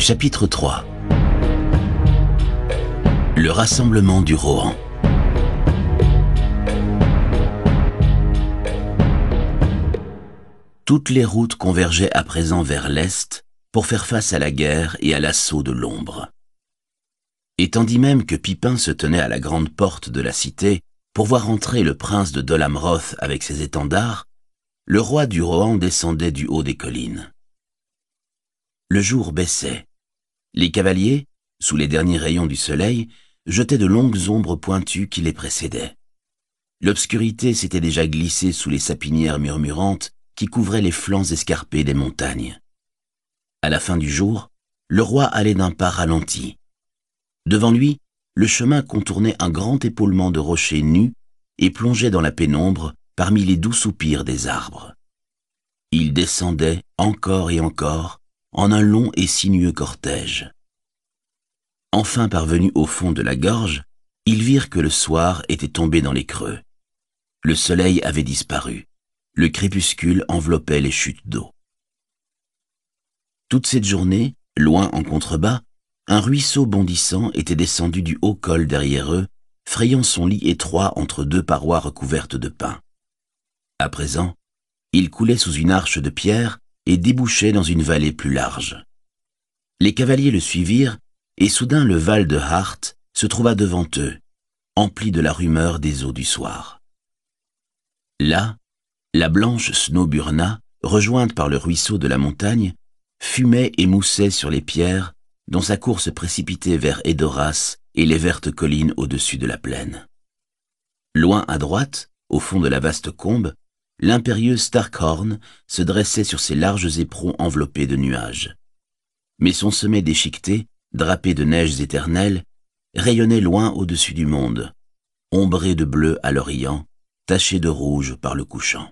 Chapitre 3. Le rassemblement du Rohan. Toutes les routes convergeaient à présent vers l'est pour faire face à la guerre et à l'assaut de l'ombre. Et tandis même que Pippin se tenait à la grande porte de la cité pour voir entrer le prince de Dol Amroth avec ses étendards, le roi du Rohan descendait du haut des collines. Le jour baissait. Les cavaliers, sous les derniers rayons du soleil, jetaient de longues ombres pointues qui les précédaient. L'obscurité s'était déjà glissée sous les sapinières murmurantes qui couvraient les flancs escarpés des montagnes. À la fin du jour, le roi allait d'un pas ralenti. Devant lui, le chemin contournait un grand épaulement de rochers nus et plongeait dans la pénombre parmi les doux soupirs des arbres. Il descendait encore et encore en un long et sinueux cortège. Enfin parvenus au fond de la gorge, ils virent que le soir était tombé dans les creux. Le soleil avait disparu. Le crépuscule enveloppait les chutes d'eau. Toute cette journée, loin en contrebas, un ruisseau bondissant était descendu du haut col derrière eux, frayant son lit étroit entre deux parois recouvertes de pins. À présent, il coulait sous une arche de pierre et débouchait dans une vallée plus large. Les cavaliers le suivirent, et soudain le Val de Hart se trouva devant eux, empli de la rumeur des eaux du soir. Là, la blanche Snowburna, rejointe par le ruisseau de la montagne, fumait et moussait sur les pierres dont sa course précipitait vers Edoras et les vertes collines au-dessus de la plaine. Loin à droite, au fond de la vaste combe, l'impérieux Starkhorn se dressait sur ses larges éperons enveloppés de nuages. Mais son sommet déchiqueté, drapé de neiges éternelles, rayonnait loin au-dessus du monde, ombré de bleu à l'Orient, taché de rouge par le couchant.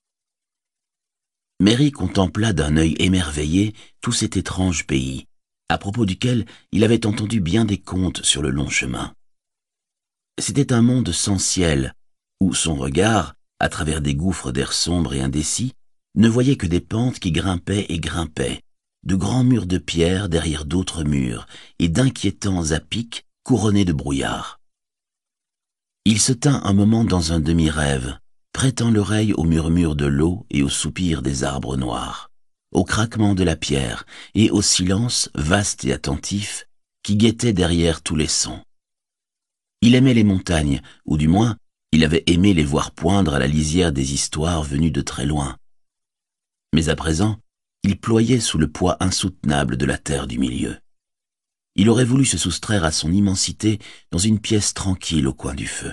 Merry contempla d'un œil émerveillé tout cet étrange pays, à propos duquel il avait entendu bien des contes sur le long chemin. C'était un monde sans ciel, où son regard, à travers des gouffres d'air sombre et indécis, ne voyait que des pentes qui grimpaient et grimpaient, de grands murs de pierre derrière d'autres murs, et d'inquiétants à-pics couronnés de brouillard. Il se tint un moment dans un demi-rêve, prêtant l'oreille au murmure de l'eau et au soupir des arbres noirs, au craquement de la pierre et au silence vaste et attentif qui guettait derrière tous les sons. Il aimait les montagnes, ou du moins, il avait aimé les voir poindre à la lisière des histoires venues de très loin. Mais à présent, il ployait sous le poids insoutenable de la terre du milieu. Il aurait voulu se soustraire à son immensité dans une pièce tranquille au coin du feu.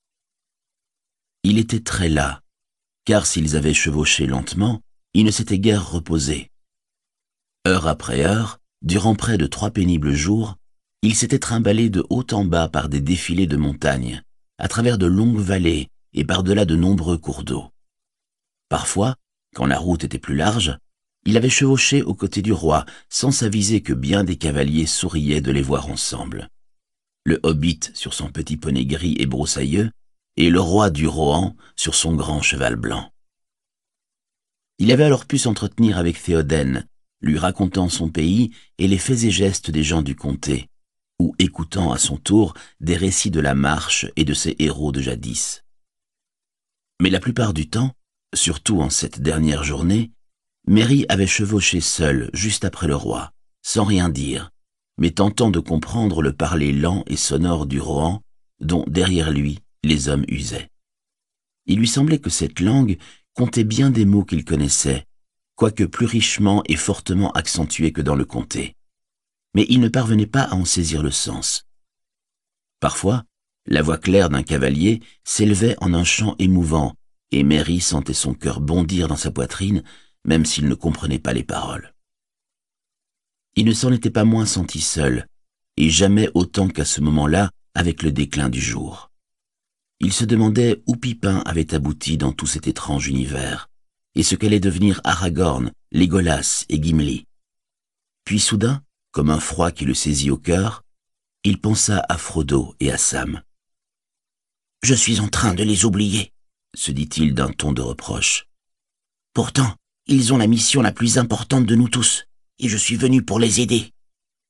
Il était très las, car s'ils avaient chevauché lentement, ils ne s'étaient guère reposés. Heure après heure, durant près de 3 pénibles jours, ils s'étaient trimballés de haut en bas par des défilés de montagnes, à travers de longues vallées et par-delà de nombreux cours d'eau. Parfois, quand la route était plus large, il avait chevauché aux côtés du roi, sans s'aviser que bien des cavaliers souriaient de les voir ensemble. Le hobbit sur son petit poney gris et broussailleux, et le roi du Rohan sur son grand cheval blanc. Il avait alors pu s'entretenir avec Théoden, lui racontant son pays et les faits et gestes des gens du comté, ou écoutant à son tour des récits de la marche et de ses héros de jadis. Mais la plupart du temps, surtout en cette dernière journée, Merry avait chevauché seul juste après le roi, sans rien dire, mais tentant de comprendre le parler lent et sonore du Rohan, dont derrière lui les hommes usaient. Il lui semblait que cette langue comptait bien des mots qu'il connaissait, quoique plus richement et fortement accentués que dans le comté. Mais il ne parvenait pas à en saisir le sens. Parfois, la voix claire d'un cavalier s'élevait en un chant émouvant, et Merry sentait son cœur bondir dans sa poitrine, même s'il ne comprenait pas les paroles. Il ne s'en était pas moins senti seul, et jamais autant qu'à ce moment-là avec le déclin du jour. Il se demandait où Pippin avait abouti dans tout cet étrange univers, et ce qu'allaient devenir Aragorn, Legolas et Gimli. Puis soudain, comme un froid qui le saisit au cœur, il pensa à Frodo et à Sam. « Je suis en train de les oublier, » se dit-il d'un ton de reproche. « Pourtant, ils ont la mission la plus importante de nous tous, et je suis venu pour les aider.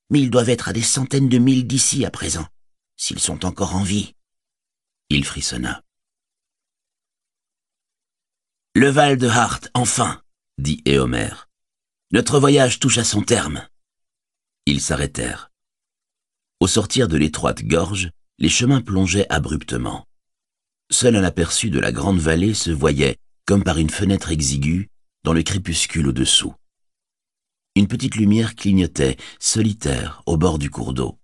mais ils doivent être à des centaines de milles d'ici à présent, s'ils sont encore en vie. Il frissonna. Le Val de Hart, enfin, dit Éomer. Notre voyage touche à son terme. Ils s'arrêtèrent. Au sortir de l'étroite gorge, les chemins plongeaient abruptement. Seul un aperçu de la grande vallée se voyait, comme par une fenêtre exiguë, dans le crépuscule au-dessous. Une petite lumière clignotait, solitaire, au bord du cours d'eau.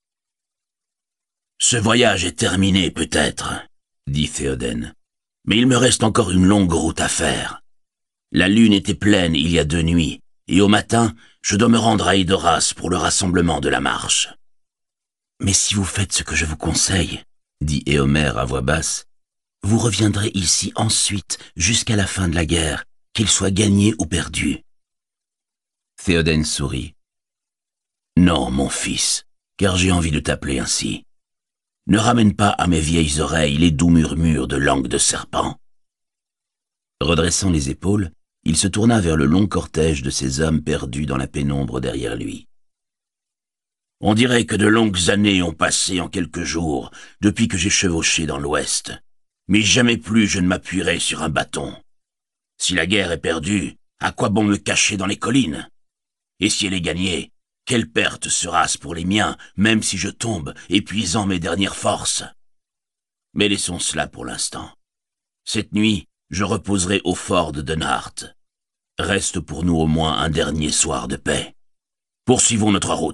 « Ce voyage est terminé, peut-être, » dit Théoden. « Mais il me reste encore une longue route à faire. La lune était pleine il y a 2 nuits, et au matin, je dois me rendre à Edoras pour le rassemblement de la marche. »« Mais si vous faites ce que je vous conseille, » dit Éomer à voix basse, « vous reviendrez ici ensuite jusqu'à la fin de la guerre, qu'il soit gagné ou perdu. » Théoden sourit. « Non, mon fils, car j'ai envie de t'appeler ainsi. Ne ramène pas à mes vieilles oreilles les doux murmures de langue de serpent. » Redressant les épaules, il se tourna vers le long cortège de ces hommes perdus dans la pénombre derrière lui. « On dirait que de longues années ont passé en quelques jours depuis que j'ai chevauché dans l'Ouest, mais jamais plus je ne m'appuierai sur un bâton. Si la guerre est perdue, à quoi bon me cacher dans les collines? Et si elle est gagnée, quelle perte sera-ce pour les miens, même si je tombe, épuisant mes dernières forces? Mais laissons cela pour l'instant. Cette nuit, je reposerai au fort de Dunhart. Reste pour nous au moins un dernier soir de paix. Poursuivons notre route. »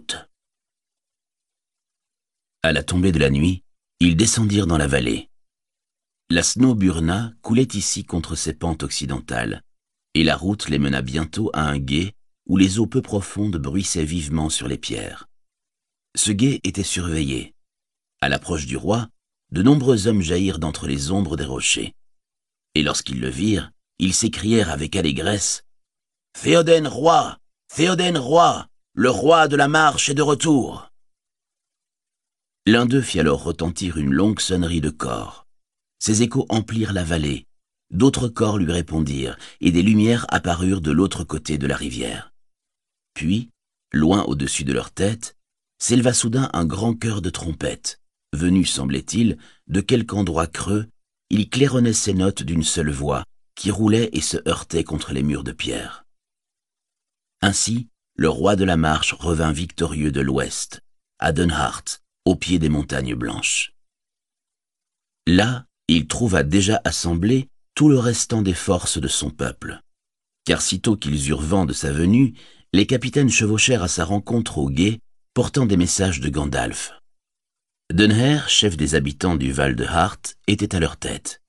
À la tombée de la nuit, ils descendirent dans la vallée. La Snowburna coulait ici contre ses pentes occidentales, et la route les mena bientôt à un gué où les eaux peu profondes bruissaient vivement sur les pierres. Ce gué était surveillé. À l'approche du roi, de nombreux hommes jaillirent d'entre les ombres des rochers. Et lorsqu'ils le virent, ils s'écrièrent avec allégresse « Théoden roi! Théoden roi! Le roi de la marche est de retour !» L'un d'eux fit alors retentir une longue sonnerie de cor. Ces échos emplirent la vallée. D'autres cors lui répondirent, et des lumières apparurent de l'autre côté de la rivière. Puis, loin au-dessus de leur tête, s'éleva soudain un grand chœur de trompettes. Venu, semblait-il, de quelque endroit creux, il claironnait ses notes d'une seule voix, qui roulait et se heurtait contre les murs de pierre. Ainsi, le roi de la marche revint victorieux de l'ouest, à Dunhart, au pied des montagnes blanches. Là, il trouva déjà assemblé tout le restant des forces de son peuple. Car sitôt qu'ils eurent vent de sa venue, les capitaines chevauchèrent à sa rencontre au gué, portant des messages de Gandalf. Dunher, chef des habitants du Val de Hart, était à leur tête.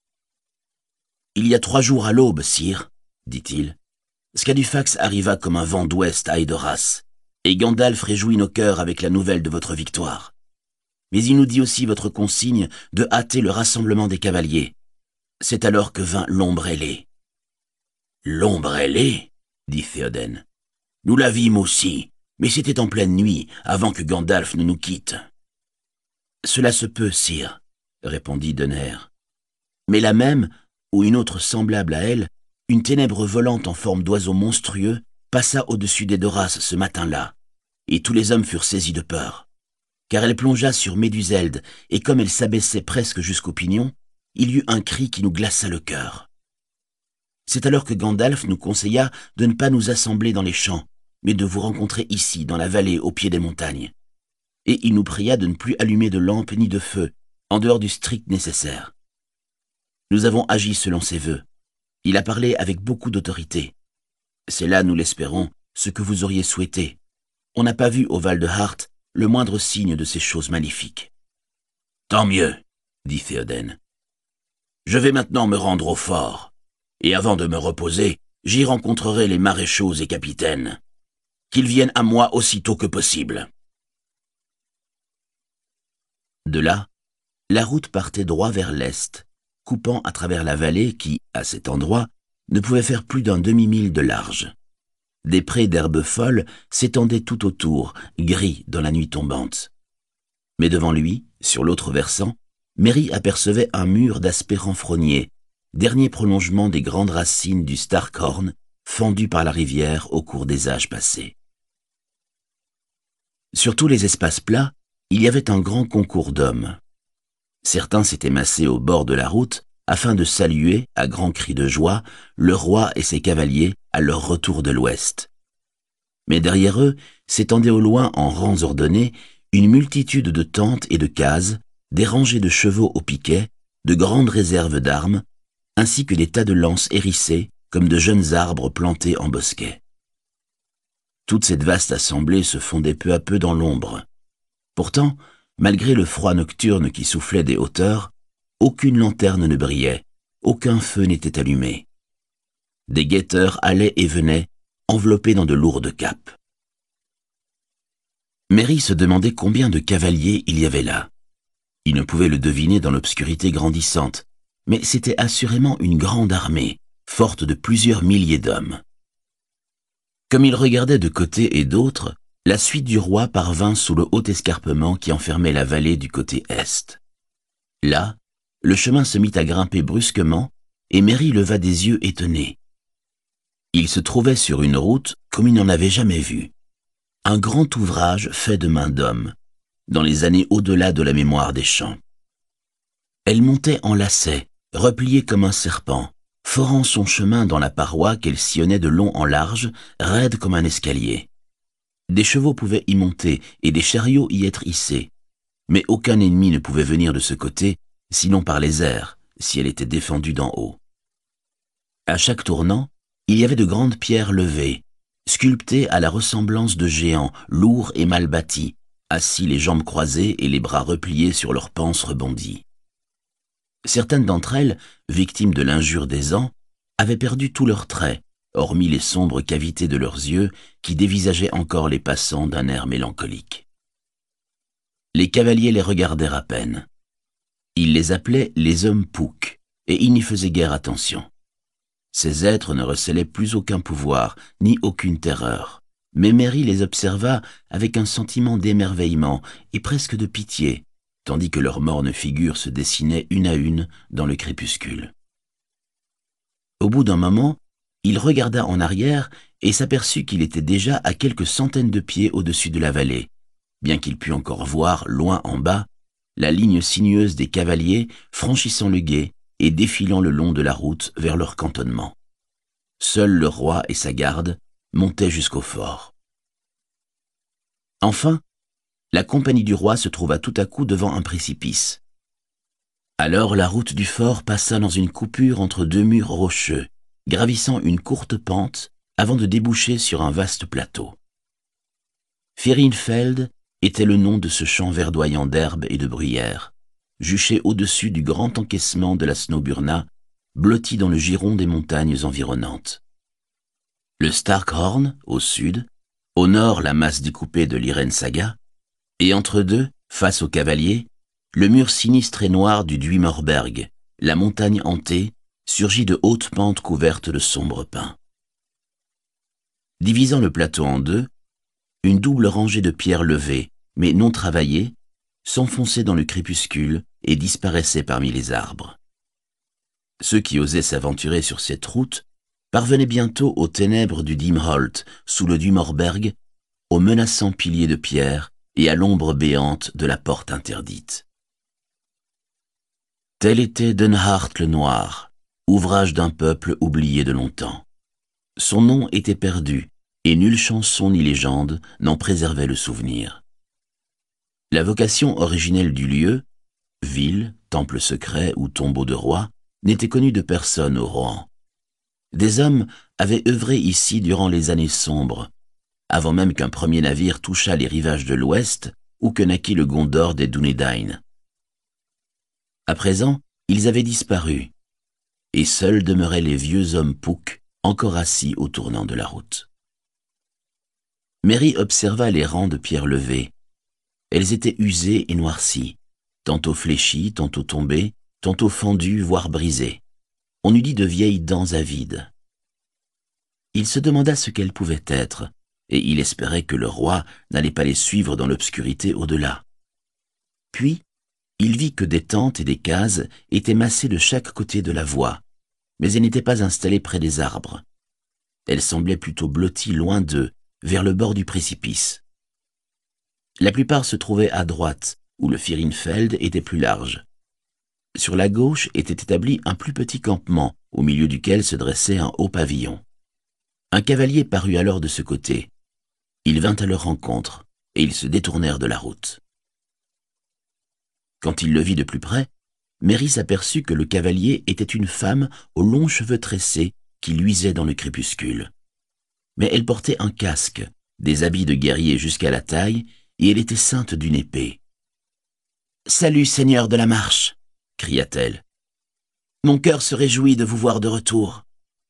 « Il y a 3 jours à l'aube, sire, » dit-il. « Scadufax arriva comme un vent d'ouest à Edoras, et Gandalf réjouit nos cœurs avec la nouvelle de votre victoire. Mais il nous dit aussi votre consigne de hâter le rassemblement des cavaliers. C'est alors que vint l'ombre ailée. »« L'ombre ailée » dit Théoden. « Nous la vîmes aussi, mais c'était en pleine nuit, avant que Gandalf ne nous quitte. »« Cela se peut, sire, » répondit Dunher. « Mais la même, ou une autre semblable à elle, une ténèbre volante en forme d'oiseau monstrueux, passa au-dessus d'Edoras ce matin-là, et tous les hommes furent saisis de peur. Car elle plongea sur Méduseld, et comme elle s'abaissait presque jusqu'au pignon, il y eut un cri qui nous glaça le cœur. C'est alors que Gandalf nous conseilla de ne pas nous assembler dans les champs, mais de vous rencontrer ici, dans la vallée, au pied des montagnes. Et il nous pria de ne plus allumer de lampe ni de feu, en dehors du strict nécessaire. Nous avons agi selon ses vœux. Il a parlé avec beaucoup d'autorité. C'est là, nous l'espérons, ce que vous auriez souhaité. On n'a pas vu au Val de Hart le moindre signe de ces choses maléfiques. »« Tant mieux, » dit Théoden. « Je vais maintenant me rendre au fort, et avant de me reposer, j'y rencontrerai les maréchaux et capitaines. Qu'ils viennent à moi aussitôt que possible. » De là, la route partait droit vers l'est, coupant à travers la vallée qui, à cet endroit, ne pouvait faire plus d'un demi-mille de large. Des prés d'herbes folles s'étendaient tout autour, gris dans la nuit tombante. Mais devant lui, sur l'autre versant, Merry apercevait un mur d'aspect renfrogné, dernier prolongement des grandes racines du Starkhorn, fendu par la rivière au cours des âges passés. Sur tous les espaces plats, il y avait un grand concours d'hommes. Certains s'étaient massés au bord de la route afin de saluer, à grands cris de joie, le roi et ses cavaliers à leur retour de l'Ouest. Mais derrière eux s'étendait au loin en rangs ordonnés une multitude de tentes et de cases, des rangées de chevaux au piquet, de grandes réserves d'armes, ainsi que des tas de lances hérissées comme de jeunes arbres plantés en bosquet. Toute cette vaste assemblée se fondait peu à peu dans l'ombre. Pourtant, malgré le froid nocturne qui soufflait des hauteurs, aucune lanterne ne brillait, aucun feu n'était allumé. Des guetteurs allaient et venaient, enveloppés dans de lourdes capes. Merry se demandait combien de cavaliers il y avait là. Il ne pouvait le deviner dans l'obscurité grandissante, mais c'était assurément une grande armée, forte de plusieurs milliers d'hommes. Comme il regardait de côté et d'autre, la suite du roi parvint sous le haut escarpement qui enfermait la vallée du côté est. Là, le chemin se mit à grimper brusquement, et Merry leva des yeux étonnés. Il se trouvait sur une route comme il n'en avait jamais vu. Un grand ouvrage fait de main d'homme, dans les années au-delà de la mémoire des champs. Elle montait en lacets, repliée comme un serpent, forant son chemin dans la paroi qu'elle sillonnait de long en large, raide comme un escalier. Des chevaux pouvaient y monter et des chariots y être hissés, mais aucun ennemi ne pouvait venir de ce côté, sinon par les airs, si elle était défendue d'en haut. À chaque tournant, il y avait de grandes pierres levées, sculptées à la ressemblance de géants, lourds et mal bâtis, assis les jambes croisées et les bras repliés sur leurs panses rebondies. Certaines d'entre elles, victimes de l'injure des ans, avaient perdu tous leurs traits, hormis les sombres cavités de leurs yeux qui dévisageaient encore les passants d'un air mélancolique. Les cavaliers les regardèrent à peine. Ils les appelaient les hommes poucs, et ils n'y faisaient guère attention. Ces êtres ne recelaient plus aucun pouvoir, ni aucune terreur. Mais Merry les observa avec un sentiment d'émerveillement et presque de pitié, tandis que leurs mornes figures se dessinaient une à une dans le crépuscule. Au bout d'un moment, il regarda en arrière et s'aperçut qu'il était déjà à quelques centaines de pieds au-dessus de la vallée, bien qu'il pût encore voir, loin en bas, la ligne sinueuse des cavaliers franchissant le gué et défilant le long de la route vers leur cantonnement. Seul le roi et sa garde montaient jusqu'au fort. Enfin, la compagnie du roi se trouva tout à coup devant un précipice. Alors la route du fort passa dans une coupure entre deux murs rocheux, gravissant une courte pente avant de déboucher sur un vaste plateau. Ferinfeld était le nom de ce champ verdoyant d'herbes et de bruyères, juché au-dessus du grand encaissement de la Snowburna, blotti dans le giron des montagnes environnantes. Le Starkhorn, au sud, au nord la masse découpée de l'Irensaga, et entre deux, face aux cavaliers, le mur sinistre et noir du Duimorberg, la montagne hantée, surgit de hautes pentes couvertes de sombres pins. Divisant le plateau en deux, une double rangée de pierres levées, mais non travaillées, s'enfonçait dans le crépuscule et disparaissait parmi les arbres. Ceux qui osaient s'aventurer sur cette route parvenaient bientôt aux ténèbres du Dimholt, sous le Duimorberg, aux menaçants piliers de pierre et à l'ombre béante de la porte interdite. Tel était Dunhart le Noir, ouvrage d'un peuple oublié de longtemps. Son nom était perdu, et nulle chanson ni légende n'en préservait le souvenir. La vocation originelle du lieu, ville, temple secret ou tombeau de roi, n'était connue de personne au Rohan. Des hommes avaient œuvré ici durant les années sombres, avant même qu'un premier navire touchât les rivages de l'Ouest ou que naquît le Gondor des Dúnedain. À présent, ils avaient disparu, et seuls demeuraient les vieux hommes poucs encore assis au tournant de la route. Merry observa les rangs de pierres levées. Elles étaient usées et noircies, tantôt fléchies, tantôt tombées, tantôt fendues, voire brisées. On eût dit de vieilles dents avides. Il se demanda ce qu'elles pouvaient être, et il espérait que le roi n'allait pas les suivre dans l'obscurité au-delà. Puis, il vit que des tentes et des cases étaient massées de chaque côté de la voie, mais elles n'étaient pas installées près des arbres. Elles semblaient plutôt blotties loin d'eux, vers le bord du précipice. La plupart se trouvaient à droite, où le Firinfeld était plus large. Sur la gauche était établi un plus petit campement, au milieu duquel se dressait un haut pavillon. Un cavalier parut alors de ce côté. Il vint à leur rencontre, et ils se détournèrent de la route. Quand il le vit de plus près, Mary s'aperçut que le cavalier était une femme aux longs cheveux tressés qui luisaient dans le crépuscule. Mais elle portait un casque, des habits de guerrier jusqu'à la taille, et elle était ceinte d'une épée. « Salut, seigneur de la marche !» cria-t-elle. « Mon cœur se réjouit de vous voir de retour. »«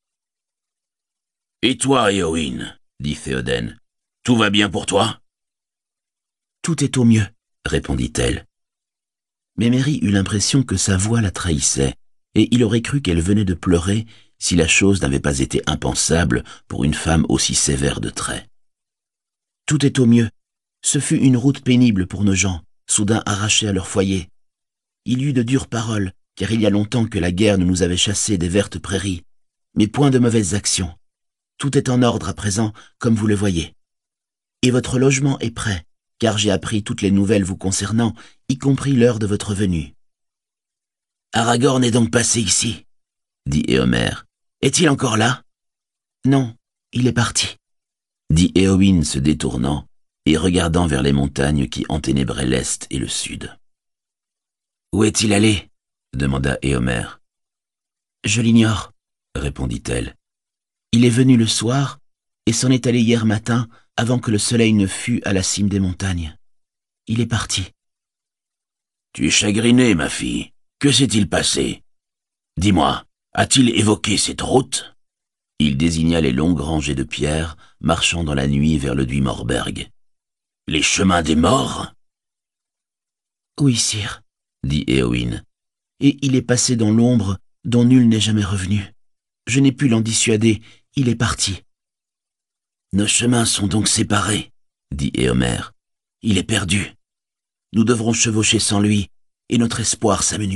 Et toi, Éowyn ?» dit Théoden. « Tout va bien pour toi ?»« Tout est au mieux, » répondit-elle. Mais Mary eut l'impression que sa voix la trahissait, et il aurait cru qu'elle venait de pleurer si la chose n'avait pas été impensable pour une femme aussi sévère de traits. « Tout est au mieux. Ce fut une route pénible pour nos gens, soudain arrachés à leur foyer. Il y eut de dures paroles, car il y a longtemps que la guerre nous avait chassés des vertes prairies, mais point de mauvaises actions. Tout est en ordre à présent, comme vous le voyez. Et votre logement est prêt, car j'ai appris toutes les nouvelles vous concernant, y compris l'heure de votre venue. »« Aragorn est donc passé ici, » dit Éomer. « Est-il encore là ?»« Non, il est parti, » dit Éowyn se détournant et regardant vers les montagnes qui enténébraient l'est et le sud. « Où est-il allé ?» demanda Éomer. « Je l'ignore, » répondit-elle. « Il est venu le soir et s'en est allé hier matin avant que le soleil ne fût à la cime des montagnes. Il est parti. »« Tu es chagrinée, ma fille. Que s'est-il passé ? Dis-moi, a-t-il évoqué cette route ?» Il désigna les longues rangées de pierres marchant dans la nuit vers le Duy Morberg. « Les chemins des morts ?»« Oui, sire, » dit Éowyn, « et il est passé dans l'ombre dont nul n'est jamais revenu. Je n'ai pu l'en dissuader, il est parti. »« Nos chemins sont donc séparés, » dit Éomer. « Il est perdu. Nous devrons chevaucher sans lui, et notre espoir s'amenuise. »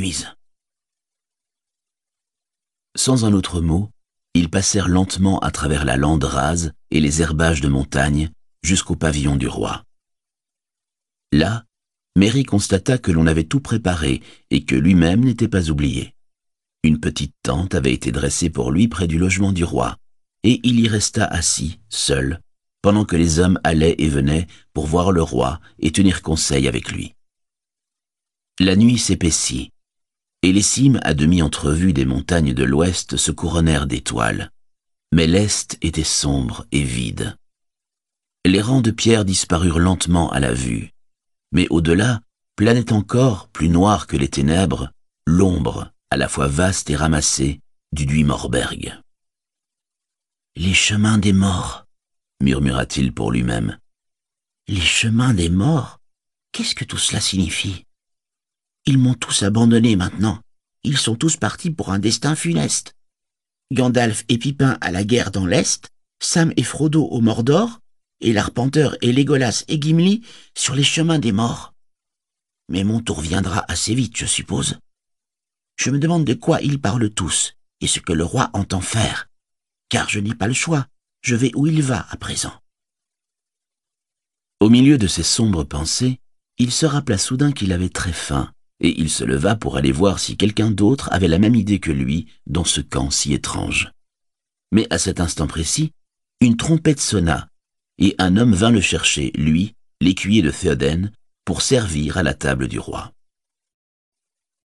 Sans un autre mot, ils passèrent lentement à travers la lande rase et les herbages de montagne jusqu'au pavillon du roi. Là, Merry constata que l'on avait tout préparé et que lui-même n'était pas oublié. Une petite tente avait été dressée pour lui près du logement du roi, et il y resta assis, seul, pendant que les hommes allaient et venaient pour voir le roi et tenir conseil avec lui. La nuit s'épaissit, et les cimes à demi entrevues des montagnes de l'ouest se couronnèrent d'étoiles, mais l'est était sombre et vide. Les rangs de pierres disparurent lentement à la vue, mais au-delà planait encore, plus noir que les ténèbres, l'ombre, à la fois vaste et ramassée, du Duy Morberg. « Les chemins des morts » murmura-t-il pour lui-même. « Les chemins des morts ? Qu'est-ce que tout cela signifie ? Ils m'ont tous abandonné maintenant. Ils sont tous partis pour un destin funeste. Gandalf et Pipin à la guerre dans l'Est, Sam et Frodo au Mordor, et l'Arpenteur et Légolas et Gimli sur les chemins des morts. Mais mon tour viendra assez vite, je suppose. Je me demande de quoi ils parlent tous, et ce que le roi entend faire, car je n'ai pas le choix, je vais où il va à présent. » Au milieu de ces sombres pensées, il se rappela soudain qu'il avait très faim, et il se leva pour aller voir si quelqu'un d'autre avait la même idée que lui dans ce camp si étrange. Mais à cet instant précis, une trompette sonna, et un homme vint le chercher, lui, l'écuyer de Théoden, pour servir à la table du roi.